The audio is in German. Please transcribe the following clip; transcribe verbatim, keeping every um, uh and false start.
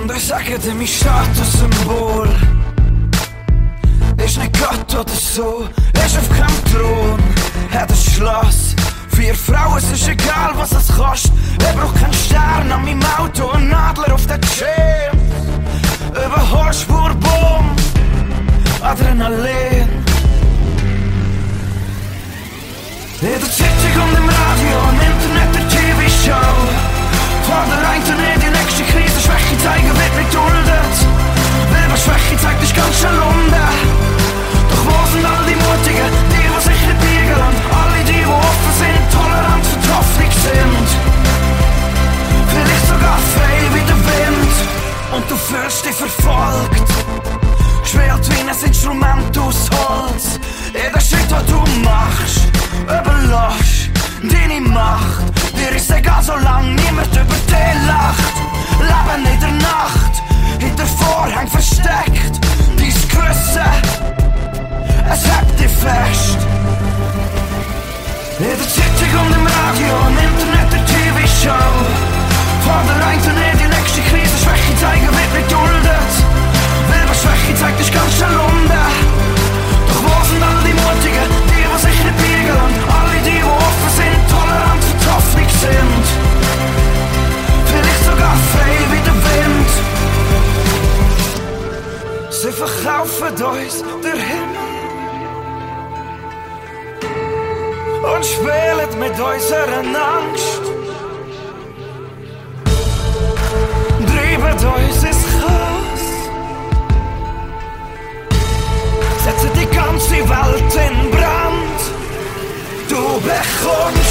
Und ich sage dir, mein Statussymbol ist nicht Gott oder so, ist auf keinem Thron, hat ein Schloss. Vier Frauen, es ist egal, was es kostet. Ich brauch keinen Stern an meinem Auto und Nadler auf der Chain. Überholspur, Boom, Adrenalin. In der Zeitung und im Radio, im Internet, der T V-Show. Von der einen in die nächste Krise, Schwäche zeigen wird nicht duldet. Weil was Schwäche zeigt, ist ganz schön Lunde. Doch wo sind all die Mutigen, die, die sich nicht biegen und alle die, die offen sind, tolerant für die Hoffnung sind. Vielleicht sogar frei wie der Wind. Und du fühlst dich verfolgt, schwelt wie ein Instrument aus Holz. Jeder Schritt, den du machst, überlässt deine Macht. Dir ist egal, solange niemand über dich lacht. Leben in der Nacht, hinter Vorhang versteckt. Dein Gewissen, es hält dich fest. In der Zeitung und im Radio, im Internet, der T V-Show. Von der einen in die nächste Krise, Schwäche zeigen wird nicht duldet. Weil was Schwäche zeigt, ist ganz schön Lunde. Doch wo sind all die Mutigen, die, die sich nicht biegen und alle die, die offen sind, tolerant für die Hoffnung sind. Vielleicht sogar frei wie der Wind. Sie verkaufen uns der Himmel und spielen mit unserer Angst. Treiben uns ins Chaos, setzen die ganze Welt in Brand. Du bekommst